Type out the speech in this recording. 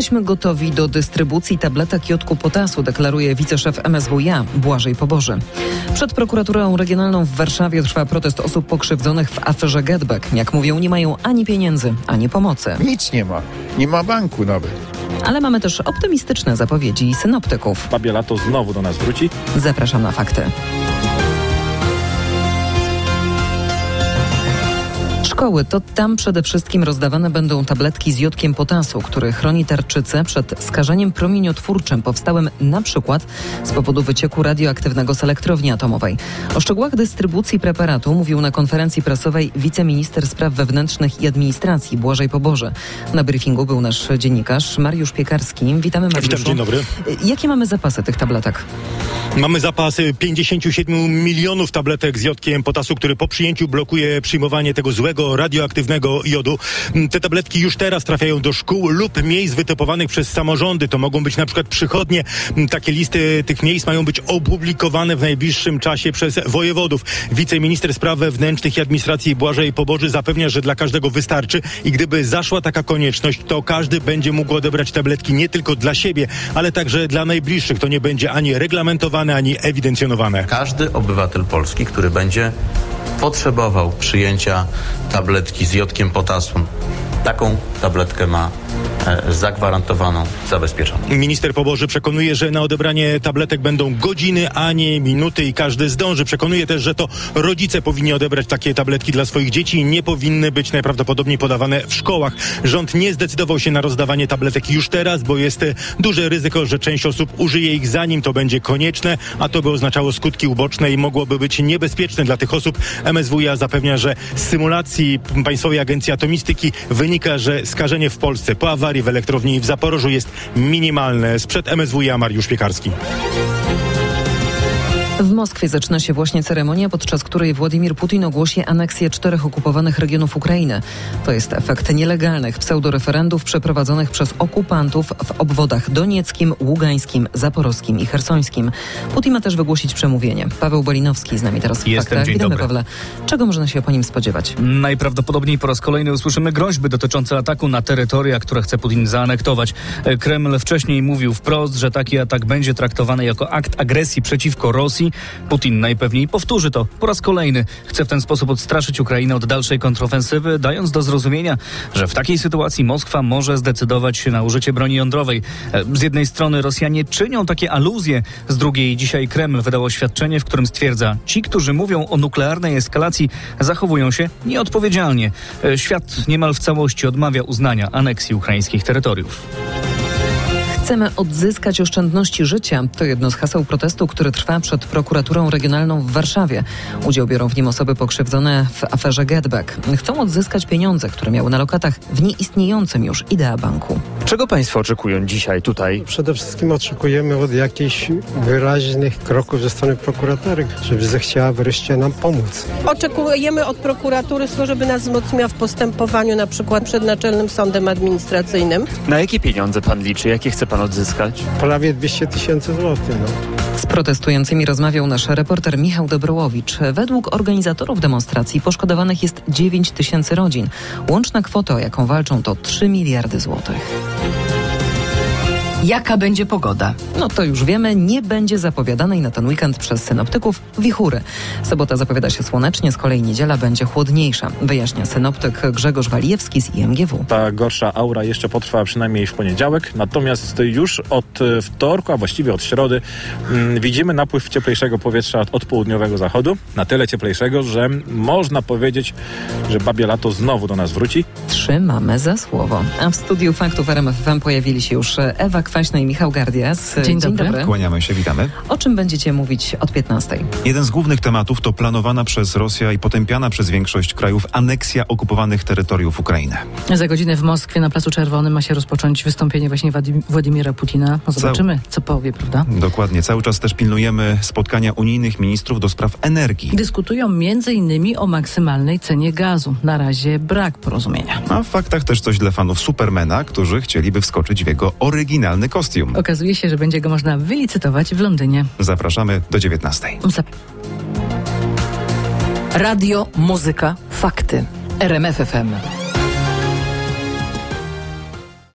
Jesteśmy gotowi do dystrybucji tabletek jodku potasu, deklaruje wiceszef MSWiA Błażej Poboży. Przed prokuraturą regionalną w Warszawie trwa protest osób pokrzywdzonych w aferze GetBack. Jak mówią, nie mają ani pieniędzy, ani pomocy. Nic nie ma. Nie ma banku nawet. Ale mamy też optymistyczne zapowiedzi synoptyków. Babie lato znowu do nas wróci. Zapraszam na fakty. Szkoły to tam przede wszystkim rozdawane będą tabletki z jodkiem potasu, który chroni tarczycę przed skażeniem promieniotwórczym powstałym na przykład z powodu wycieku radioaktywnego z elektrowni atomowej. O szczegółach dystrybucji preparatu mówił na konferencji prasowej wiceminister spraw wewnętrznych i administracji Błażej Poboży. Na briefingu był nasz dziennikarz Mariusz Piekarski. Witamy, Mariuszu. Witam, dzień dobry. Jakie mamy zapasy tych tabletek? Mamy zapas 57 milionów tabletek z jodkiem potasu, który po przyjęciu blokuje przyjmowanie tego złego radioaktywnego jodu. Te tabletki już teraz trafiają do szkół lub miejsc wytypowanych przez samorządy. To mogą być na przykład przychodnie. Takie listy tych miejsc mają być opublikowane w najbliższym czasie przez wojewodów. Wiceminister spraw wewnętrznych i administracji Błażej Poboży zapewnia, że dla każdego wystarczy i gdyby zaszła taka konieczność, to każdy będzie mógł odebrać tabletki nie tylko dla siebie, ale także dla najbliższych. To nie będzie ani reglamentowane, ani ewidencjonowane. Każdy obywatel Polski, który będzie potrzebował przyjęcia tabletki z jodkiem potasu, taką tabletkę ma zagwarantowaną, zabezpieczoną. Minister Poboży przekonuje, że na odebranie tabletek będą godziny, a nie minuty i każdy zdąży. Przekonuje też, że to rodzice powinni odebrać takie tabletki dla swoich dzieci i nie powinny być najprawdopodobniej podawane w szkołach. Rząd nie zdecydował się na rozdawanie tabletek już teraz, bo jest duże ryzyko, że część osób użyje ich zanim to będzie konieczne, a to by oznaczało skutki uboczne i mogłoby być niebezpieczne dla tych osób. MSWiA zapewnia, że z symulacji Państwowej Agencji Atomistyki wynika, że skażenie w Polsce po awarii w elektrowni w Zaporożu jest minimalne. Sprzed MSWiA Mariusz Piekarski. W Moskwie zaczyna się właśnie ceremonia, podczas której Władimir Putin ogłosi aneksję 4 okupowanych regionów Ukrainy. To jest efekt nielegalnych pseudoreferendów przeprowadzonych przez okupantów w obwodach donieckim, ługańskim, zaporowskim i chersońskim. Putin ma też wygłosić przemówienie. Paweł Bolinowski z nami teraz w Faktach. Dzień Witamy, dobry. Pawle. Czego można się po nim spodziewać? Najprawdopodobniej po raz kolejny usłyszymy groźby dotyczące ataku na terytoria, które chce Putin zaanektować. Kreml wcześniej mówił wprost, że taki atak będzie traktowany jako akt agresji przeciwko Rosji. Putin najpewniej powtórzy to po raz kolejny. Chce w ten sposób odstraszyć Ukrainę od dalszej kontrofensywy, dając do zrozumienia, że w takiej sytuacji Moskwa może zdecydować się na użycie broni jądrowej. Z jednej strony Rosjanie czynią takie aluzje, z drugiej dzisiaj Kreml wydał oświadczenie, w którym stwierdza, ci, którzy mówią o nuklearnej eskalacji, zachowują się nieodpowiedzialnie. Świat niemal w całości odmawia uznania aneksji ukraińskich terytoriów. Chcemy odzyskać oszczędności życia. To jedno z haseł protestu, który trwa przed prokuraturą regionalną w Warszawie. Udział biorą w nim osoby pokrzywdzone w aferze GetBack. Chcą odzyskać pieniądze, które miały na lokatach w nieistniejącym już Idea Banku. Czego państwo oczekują dzisiaj tutaj? Przede wszystkim oczekujemy od jakichś wyraźnych kroków ze strony prokuratury, żeby zechciała wreszcie nam pomóc. Oczekujemy od prokuratury, żeby nas wzmocniła w postępowaniu, na przykład przed Naczelnym Sądem Administracyjnym. Na jakie pieniądze pan liczy? Jakie chce pan odzyskać? Prawie 200 000 złotych. Z protestującymi rozmawiał nasz reporter Michał Dobrołowicz. Według organizatorów demonstracji poszkodowanych jest 9 000 rodzin. Łączna kwota, o jaką walczą, to 3 miliardy złotych. Jaka będzie pogoda? No to już wiemy, nie będzie zapowiadanej na ten weekend przez synoptyków wichury. Sobota zapowiada się słonecznie, z kolei niedziela będzie chłodniejsza. Wyjaśnia synoptyk Grzegorz Walijewski z IMGW. Ta gorsza aura jeszcze potrwa przynajmniej w poniedziałek, natomiast już od wtorku, a właściwie od środy widzimy napływ cieplejszego powietrza od południowego zachodu. Na tyle cieplejszego, że można powiedzieć, że babie lato znowu do nas wróci. Trzymamy za słowo. A w studiu Faktów RMF FM pojawili się już Ewa Kwaśna i Michał Gardias. Dzień dobry. Kłaniamy się, witamy. O czym będziecie mówić od 15? Jeden z głównych tematów to planowana przez Rosję i potępiana przez większość krajów aneksja okupowanych terytoriów Ukrainy. Za godzinę w Moskwie na Placu Czerwonym ma się rozpocząć wystąpienie właśnie Władimira Putina. No zobaczymy, co powie, prawda? Dokładnie. Cały czas też pilnujemy spotkania unijnych ministrów do spraw energii. Dyskutują m.in. o maksymalnej cenie gazu. Na razie brak porozumienia. A w faktach też coś dla fanów Supermana, którzy chcieliby wskoczyć w jego oryginalny kostium. Okazuje się, że będzie go można wylicytować w Londynie. Zapraszamy do 19. Radio, muzyka, fakty. RMF FM.